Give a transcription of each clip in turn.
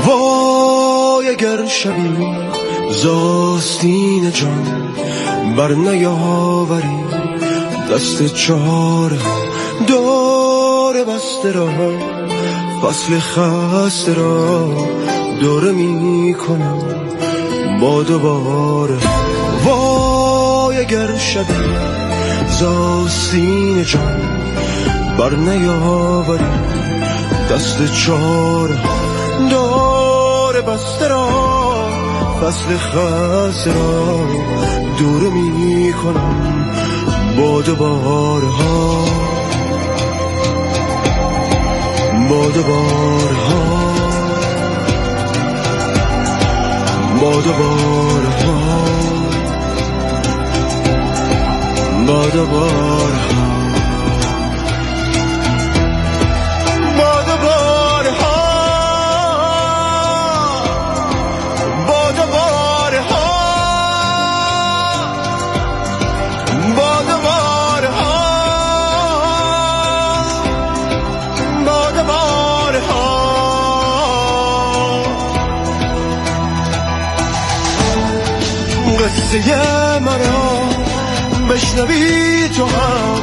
وای اگر شبی زاستین جان بر نیاوری دست چاره دور بسته را فصل خسته را دوره می کنم با دوباره. وای اگر شبی زاستین جان بر نیاوری دست چاره دور بسته را فصل خسته را دوره می کنم با دوباره ها با دوباره ها با دوباره ها با دوباره ها قصه مرا بشنوی تو هم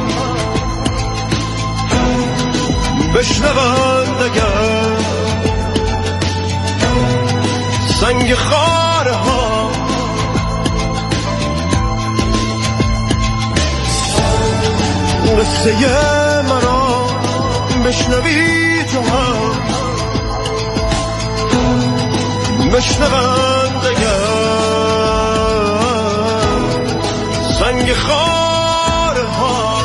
بشنوند اگر سنگ خاره ها قصه مرا بشنوی تو هم بشنوند اگر سنگ خاره ها.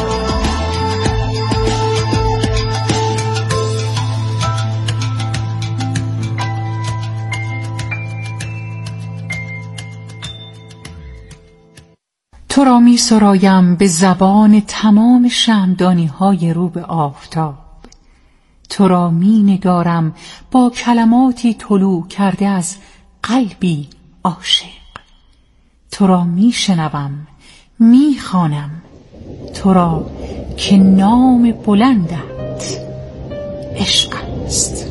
تو را می سرایم به زبان تمام شمعدانی های رو به آفتاب. تو را می نگارم با کلماتی طلوع کرده از قلبی عاشق. تو را می شنوم می خوانم تو را که نام بلندت عشق است.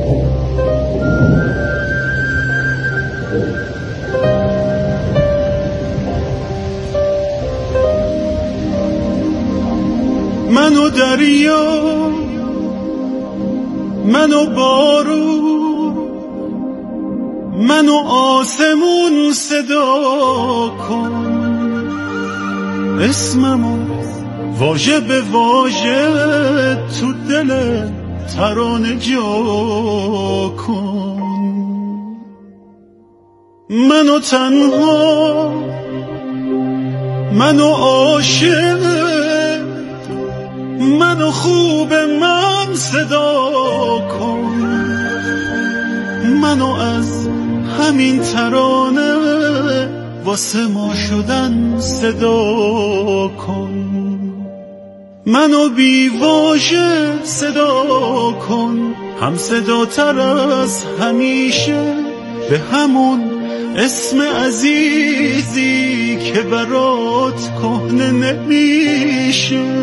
من و دریا من و بارون من و آسمون صدا کن اسممو واژه به واژه تو دل ترانه جا کن. منو تنها منو عاشق منو خوب من صدا کن. منو از همین ترانه واسه ما شدن صدا کن. منو بی واژه صدا کن هم صدا تر از همیشه به همون اسم عزیزی که برات کهنه نمیشه.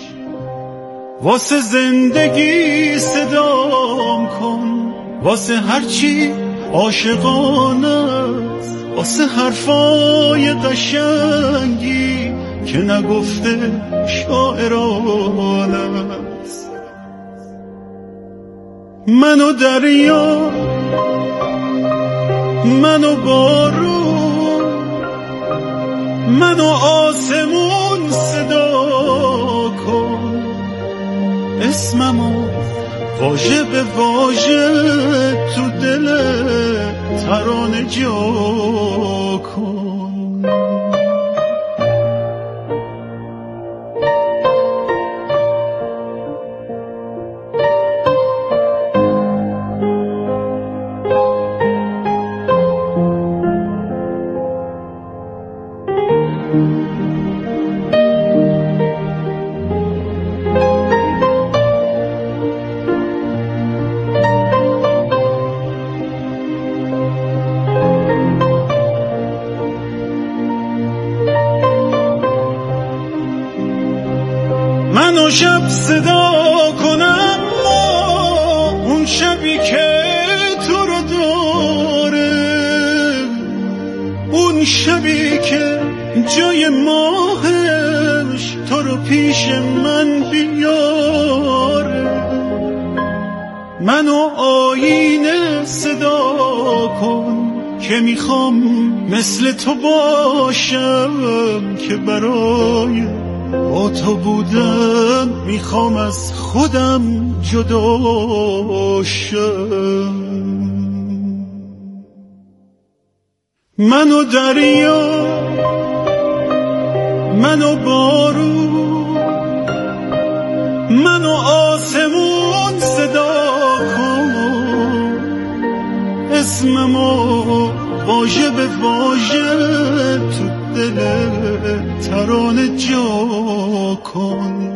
واسه زندگی صدام کن واسه هرچی عاشقانه است واسه حرفای قشنگی که نگفته شاعرانه است. منو دریا منو بارون منو آسمون صدا کن اسممو واژه به واژه تو دل ترانه جا کن. منو شب صدا کنم اون شبی که تو رو پیش من بیاره، منو آینه صدا کن که میخوام مثل تو باشم، که برای با تو بودن میخوام از خودم جدا شم. منو دریا، منو بارون، منو آسمون صدا کن، اسممو واژه به واژه تو دل ترانه جا کن.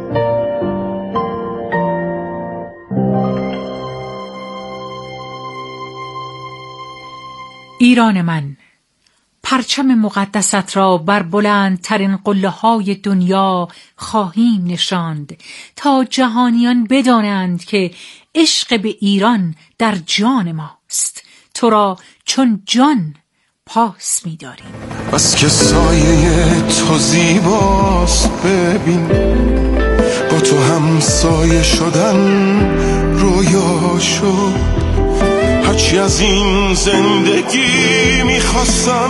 ایران من، پرچم مقدست را بر بلندترین قله‌های دنیا خواهیم نشاند تا جهانیان بدانند که عشق به ایران در جان ماست. تو را چون جان پاس می‌داریم. بس که سایه تو زیباست، ببین با تو هم سایه شدن رویا شد. هرچی از این زندگی میخواستم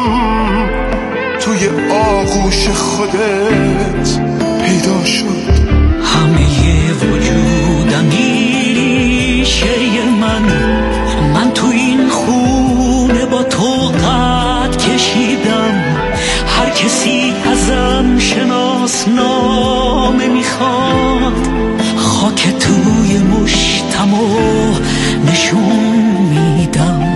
توی آغوش خودت پیدا شد. همه وجودم ریشه من تو این خونه با تو قد کشیدم. هر کسی ازم شناسنامه میخواد، خاک توی مشتمو نشون میدم.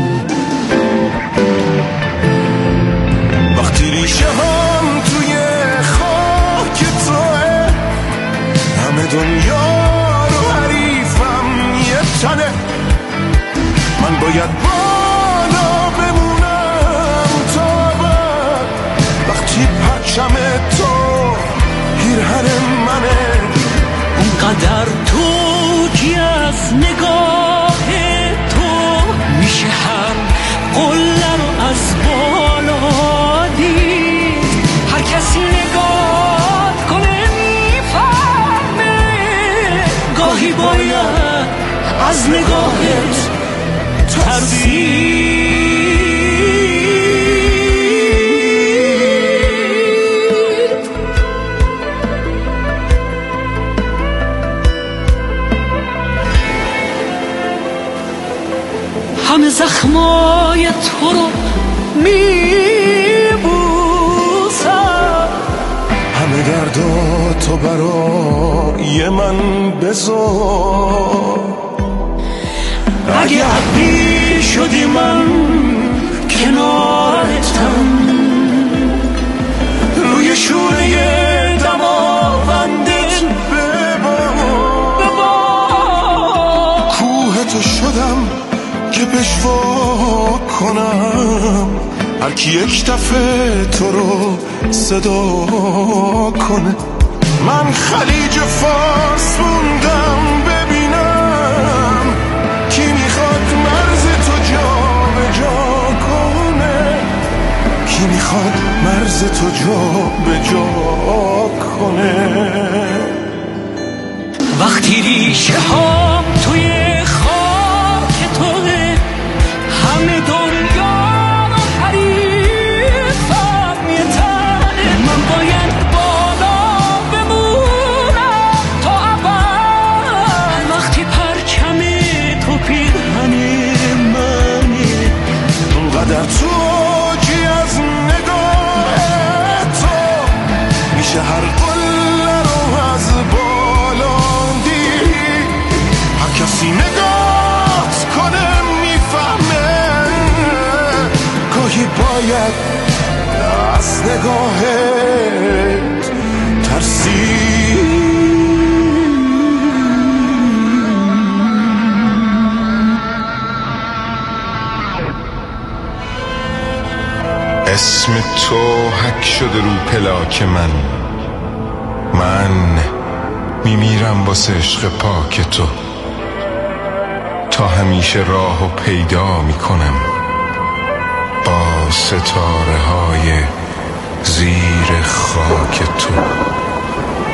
وقتی ریشه هم توی خاک توه، همه دنیا رو حریفم یه تنه. من باید بالا بمونم تا بعد، وقتی پرچم تو پیرهن منه. اونقدر تو کی از نگاه تو میشه هر قله رو از بالا دید. هر کسی نگاه کنه میفهمه، گاهی باید از نگاهت ترسید. همه زخمای تو رو میبوسم، همه دردا تو برای من بذار. اگه عبی شدی من کنارتم، روی شوره دماوندت ببار. کوه تو شدم که پشوا کنم، هر کی یک دفعه تو رو صدا کنه. من خلیج فارس موندم ببینم کی میخواد مرز تو جا به جا کنه، کی میخواد مرز تو جا به جا کنه. وقتی ریشه هم توی خاک توه، همه دنیا رو حریفم یه تنه. من باید بالا بمونم تا ابد، وقتی پرچم تو پیرهن منه. اونقدر تو کی از نگاه تو میشه هر قله رو از بالا دید. هر کسی نگاه کنه میفهمه، گاهی باید از نگاهت ترسید. اسم تو حک شده رو پلاک من میمیرم واسه عشق پاک تو. تا همیشه راهو پیدا میکنم با ستاره های زیر خاک تو.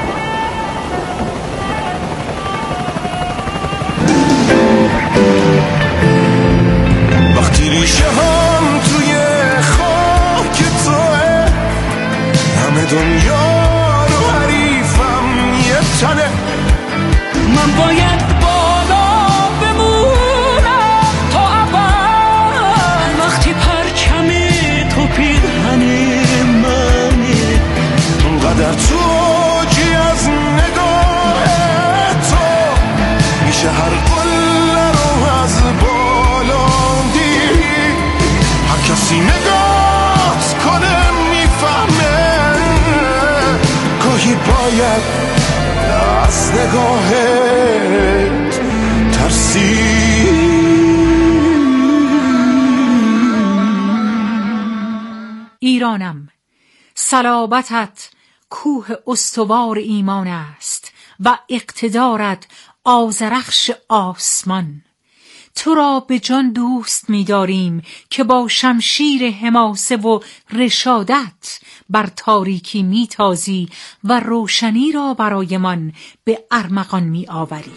ایرانم، صلابتت کوه استوار ایمان است و اقتدارت آذرخش آسمان. تو را به جان دوست می‌داریم که با شمشیر حماسه و رشادت بر تاریکی میتازی و روشنی را برایمان به ارمغان میآوری.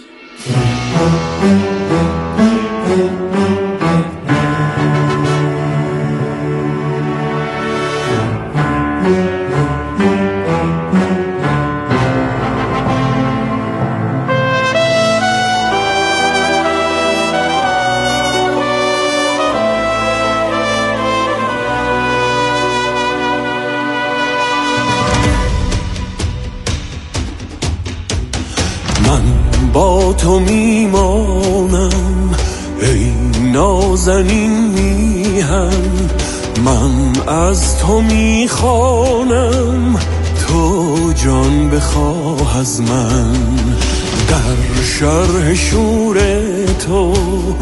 با تو میمانم ای نازنین میهن، من از تو میخوانم تو جان بخواه از من. در شرح شور تو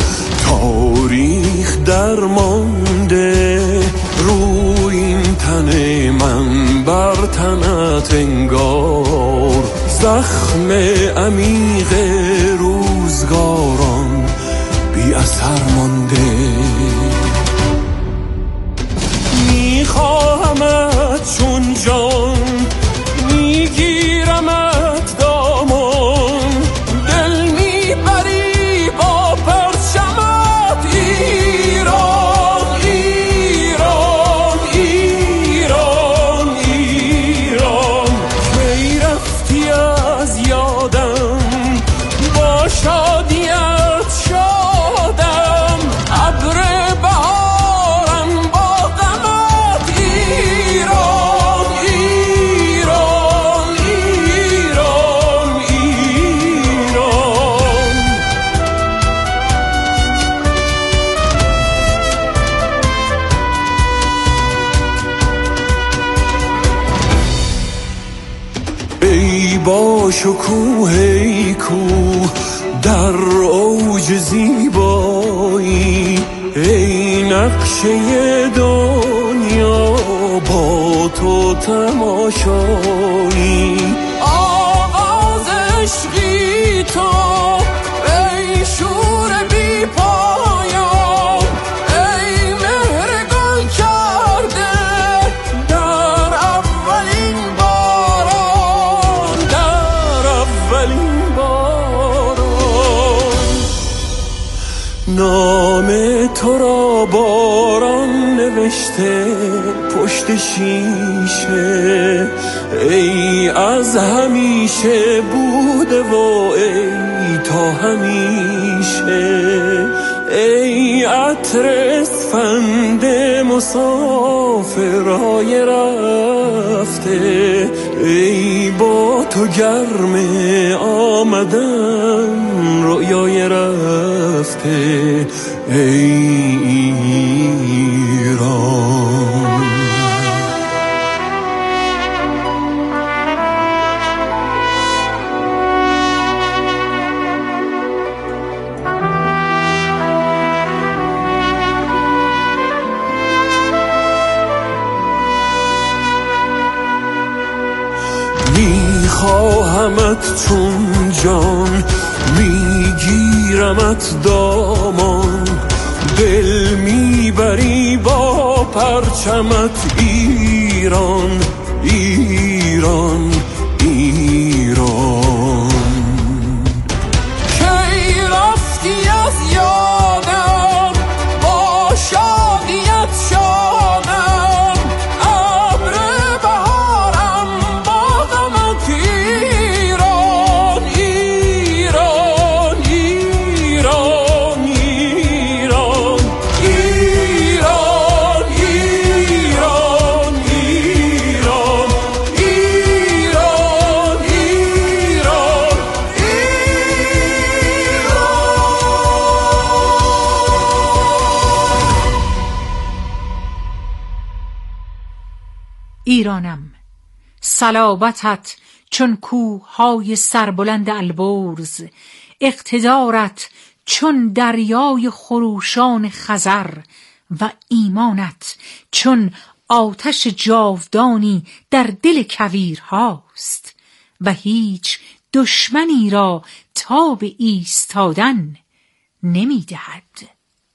تاریخ درمانده، روی این تن من بر تنت انگار زخم عمیق روزگاران بی اثر مانده. میخواهمت چون جان، میگیرمت دامان، دل میبری با پرچمت ایران ایران ایران ایران. کی رفتی از یادم، با شادیت شادم، ابر بهارم با غمت ایران ایران ایران ایران. ای با شکوه ای کوه در اوج زیبایی، ای نقشه دنیا با تو تماشایی. آغاز عشقی تو ای شور بی پایان، ای مهر گل کرده در اولین باران، در اولین باران. نام تو را باران نوشته پشت شیشه، ای از همیشه بوده و ای تا همیشه. ای عطر اسفند مسافرهای رفته، ای با تو گرم آمدن رویای رفته ای ایران. میخواهمت چون جان، میگیرمت دامان، دل میبری با پرچمت ایران ایران ایران. کی رفتی از یادم، با شادیت شادم، ابر بهارم با غمت ایران ایران ایران ایران ایران ایران ایران ایران ایران ایرانم، صلابتت چون کوه‌های سربلند البرز، اقتدارت چون دریای خروشان خزر و ایمانت چون آتش جاودانی در دل کویرهاست و هیچ دشمنی را تاب ایستادن نمی دهد.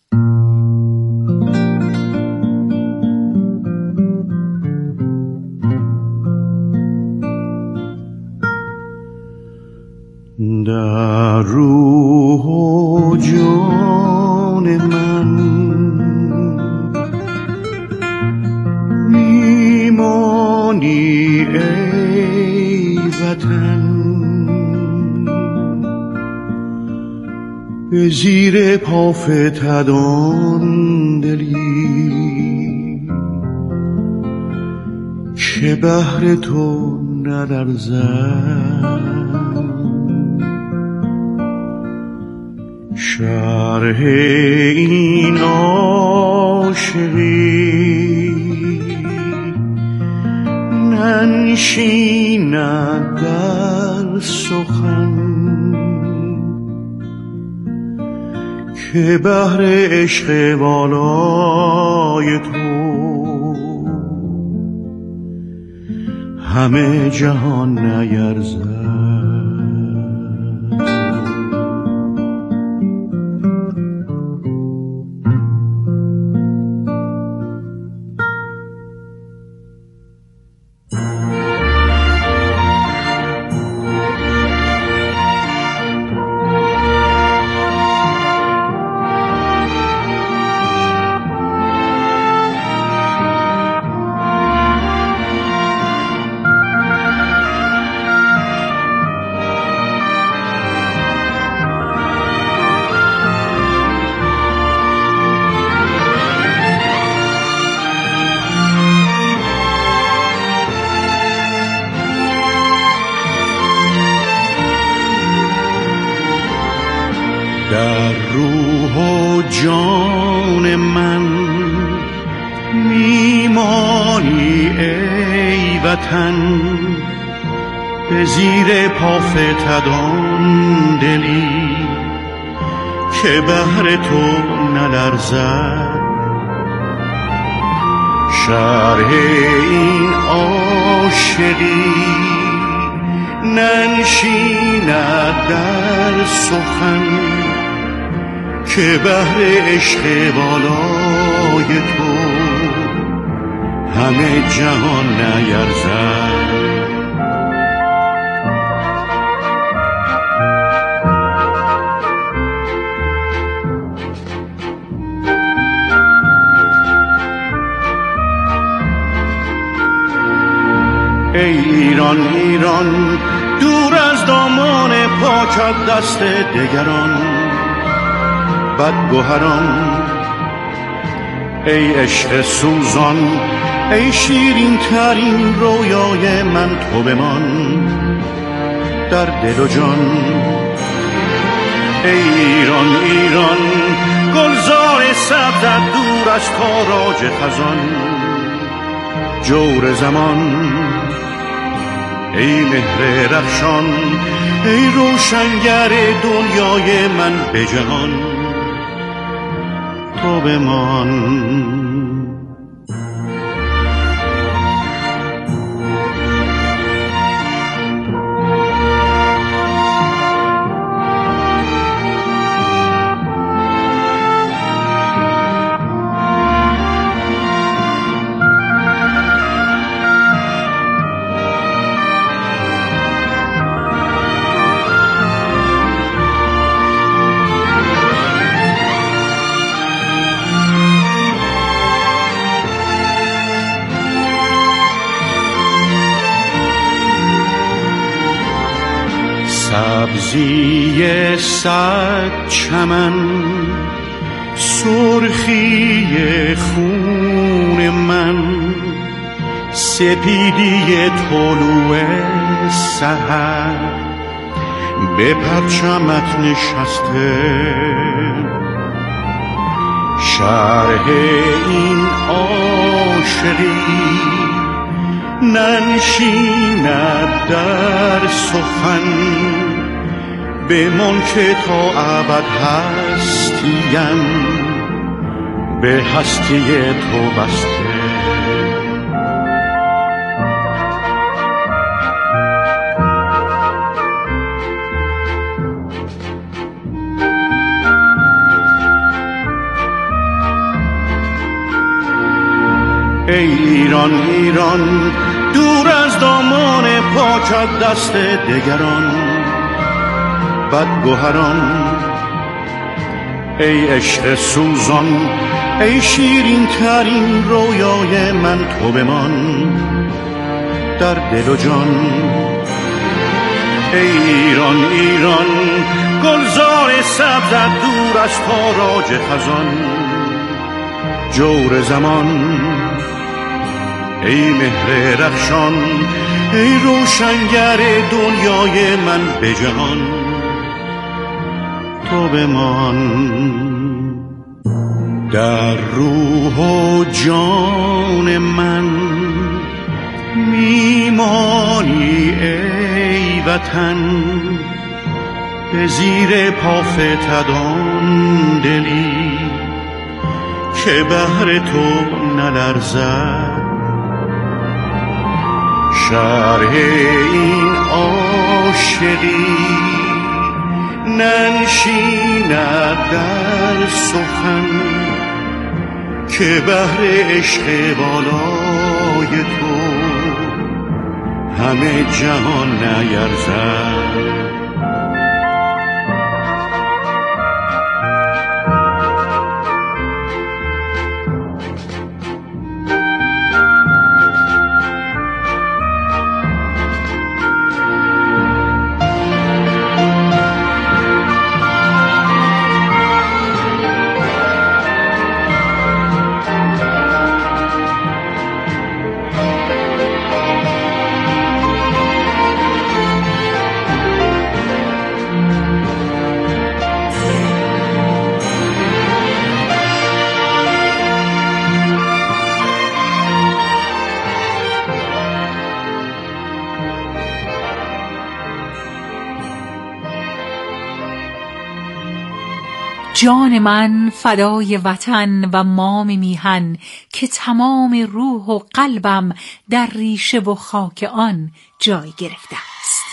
در روح و جان من میمانی ای وطن، به زیر پا فتدان دلی که بهر تو نلرزد. شرح این عاشقی ننشیند در سخن که بهر عشق والای تو همه جهان نیرزد. در روح و جان من میمانی ای وطن، به زیر پا فتدان دلی که بهر تو نلرزد. شرح این عاشقی ننشیند در سخن که بهر عشق والای تو همه جهان نیرزد. ای ایران ایران، دور از دامان پاکت دست دگران بدگوهران. ای عشق سوزان، ای شیرین ترین رویای من، تو بمان در دل و جان. ای ایران ایران، گلزار سبزت دور از تاراج خزان. جور زمان، ای مهر رخشان، ای روشنگر دنیای من به جهان، تو بمان. سبزی صد چمن، سرخی خون من، سپیدی طلوع سحر به پرچمت نشسته. شرح این عاشقی ننشیند در سخن بمان که تا ابد هستیم به هستی تو بسته. ای ایران ایران دور از دامان پاکت دست دگران بدگوهران. ای عشق سوزان ای شیرین ترین رویای من تو بمان در دل و جان. ای ایران ایران گلزار سبزت دور از تاراج خزان جور زمان. ای مهر رخشان ای روشنگر دنیای من به جهان تو بمان در روح و جان من میمانی ای وطن به زیر پافتدان دلی که بهر تو نلرزد شرح این عاشقی ننشیند در سخن که بهر عشق بالای تو همه جهان نیرزد. جان من فدای وطن و مام میهن که تمام روح و قلبم در ریشه و خاک آن جای گرفته است.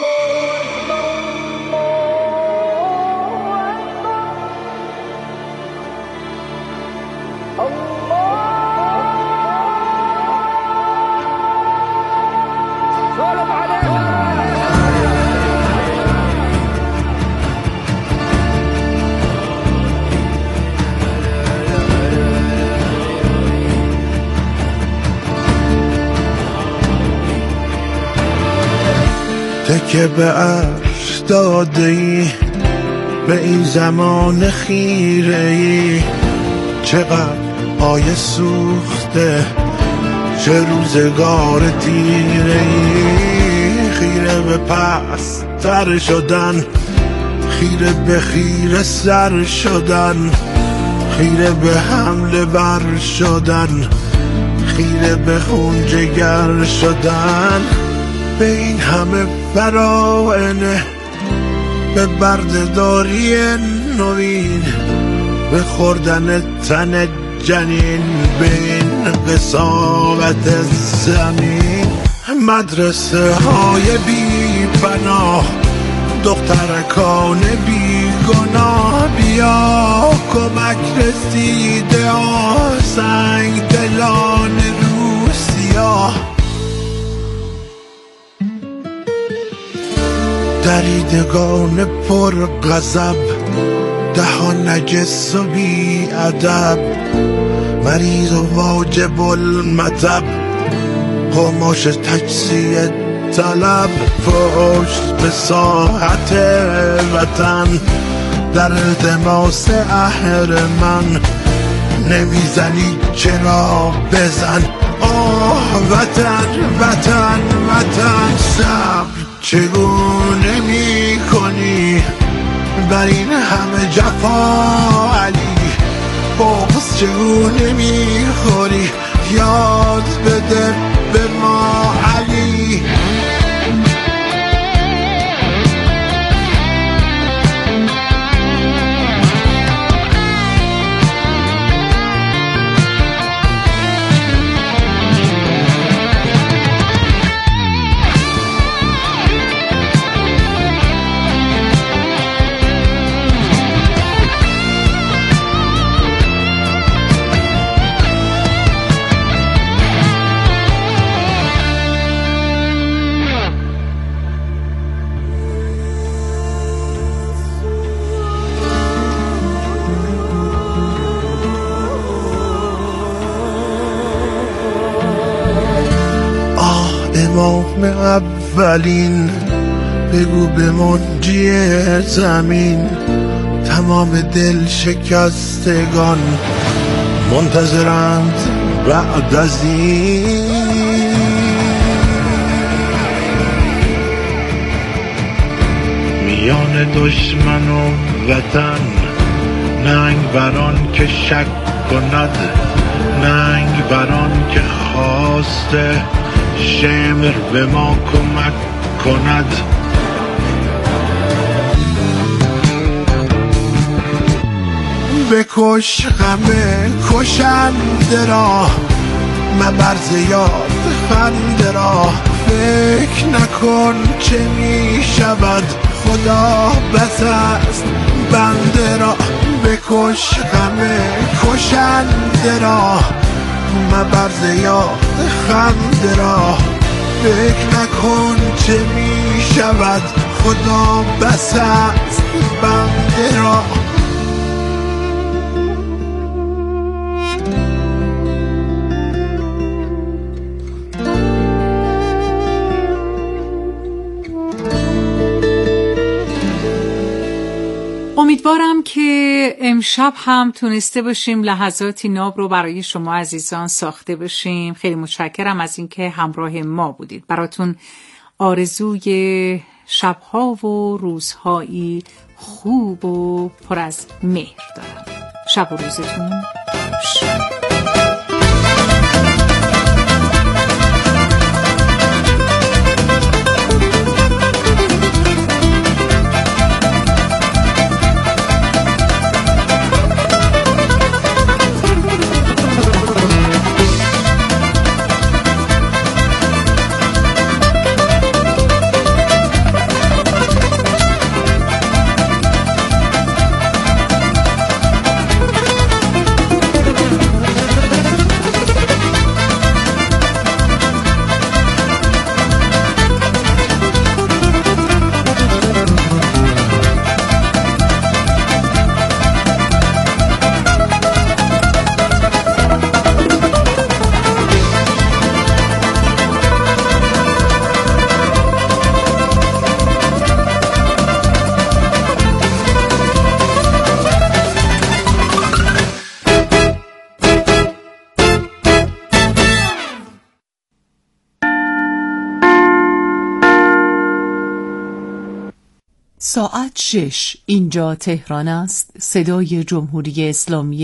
تکه به عرش داده ای به این زمان خیره ای چقدر آیه سوخته چه روزگار تیره ای خیره به پستر شدن خیره به خیره سر شدن خیره به حمله ور شدن خیره به خون جگر شدن به این همه فراعنه به بردهداری نوین به خوردن تن جنین به این قساوت زمین مدرسه های بی پناه دخترکان بی گناه بیا کمک رسیده سنگ دلان روسیا دریدگان پر غضب دهان نجس و بی ادب مریض و واجب المطب قماش تجزیه طلب پشت به ساحت وطن در التماس اهرمن نمیزنی چرا بزن آه وطن وطن وطن صبر چگونه می کنی بر این همه جفا علی بغض چگونه می خوری یاد بده به ما علی زخم اولین، بگو به منجی زمین تمام دل شکستگان منتظرند بعد از این. میان دشمن و وطن ننگ بران که شک کند، ننگ بران که خواسته شمر به ما کمک کند. بکش غم کشنده را، مبرز یاد خنده را، فکر نکن چه می شود خدا بس است بنده را. بکش غم کشنده را، مبرز یاد خنده را، فکر نکن چه می شود خدا بس است بنده را. امیدوارم که امشب هم تونسته باشیم لحظاتی ناب رو برای شما عزیزان ساخته باشیم. خیلی متشکرم از اینکه همراه ما بودید. براتون آرزوی شبها و روزهایی خوب و پر از مهر دارم. شب و روزتون خوش. ساعت 6 اینجا تهران است. صدای جمهوری اسلامی